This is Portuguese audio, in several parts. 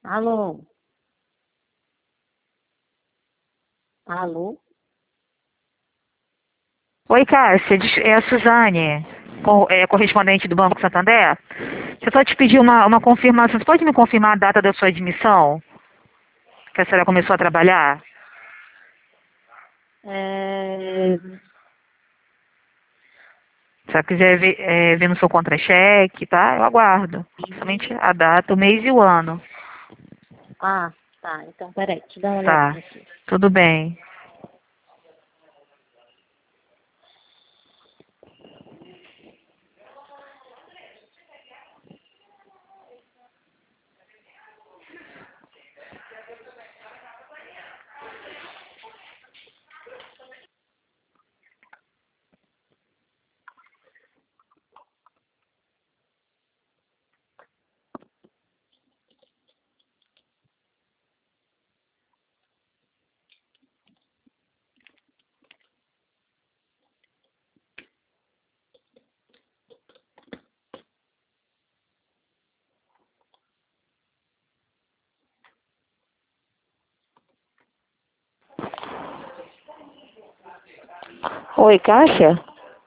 Alô? Alô? Oi, Cássia, é a Suzane, correspondente do Banco Santander. Eu só te pedi uma confirmação. Você pode me confirmar a data da sua admissão? Que a senhora começou a trabalhar? É... Se ela quiser ver no seu contra-cheque, tá? Eu aguardo. Somente a data, o mês e o ano. Ah, tá. Então, peraí, deixa eu dar uma Tá. olhadinha aqui. Tudo bem. Oi, Cássia?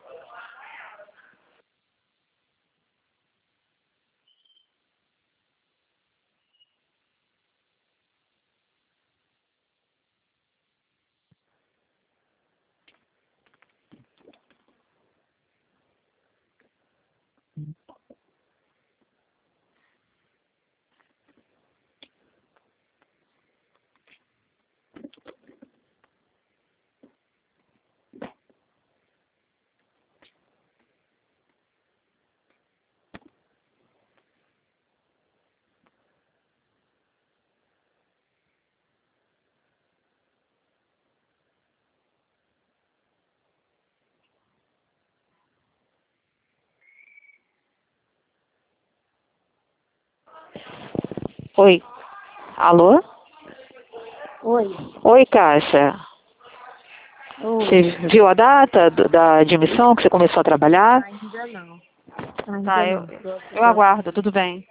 Oi. Alô? Oi. Oi, Cássia. Você Oi. viu a data da admissão que você começou a trabalhar? Ainda não. Ainda Tá, eu, não. Tô aqui eu aguardo, tudo bem.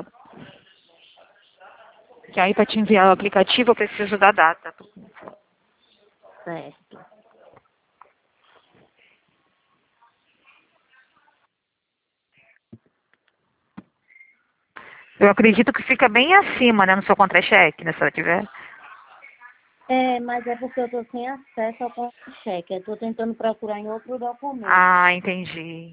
Que aí para te enviar o aplicativo eu preciso da data. certo. Eu acredito que fica bem acima, né, no seu contra-cheque, né, se ela tiver. É, mas é porque eu tô sem acesso ao conta-cheque. Eu tô tentando procurar em outro documento. Ah, entendi.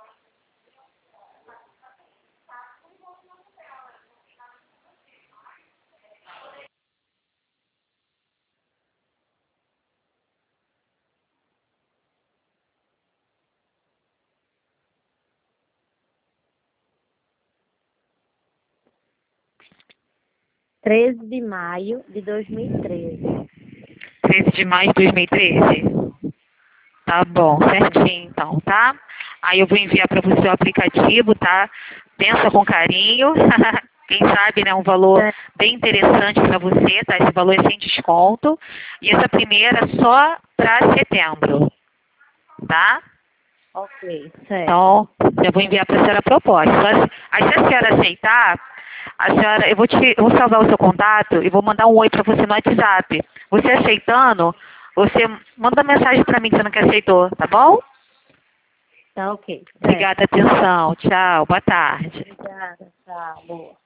Treze de maio de 2013. 13 de maio de 2013. Tá bom, certinho então, tá? Aí eu vou enviar para você o aplicativo, tá? Pensa com carinho. Quem sabe, né, um valor É, bem interessante para você, tá? Esse valor é sem desconto. E essa primeira só para setembro, tá? ok, certo. Então, eu vou enviar para a senhora a proposta. Aí se a senhora aceitar, a senhora, eu vou salvar o seu contato e vou mandar um oi para você no WhatsApp. Você aceitando, você manda mensagem para mim dizendo que aceitou, tá bom? Tá ok, certo. Obrigada, atenção. Tchau, boa tarde. Obrigada, tchau, boa.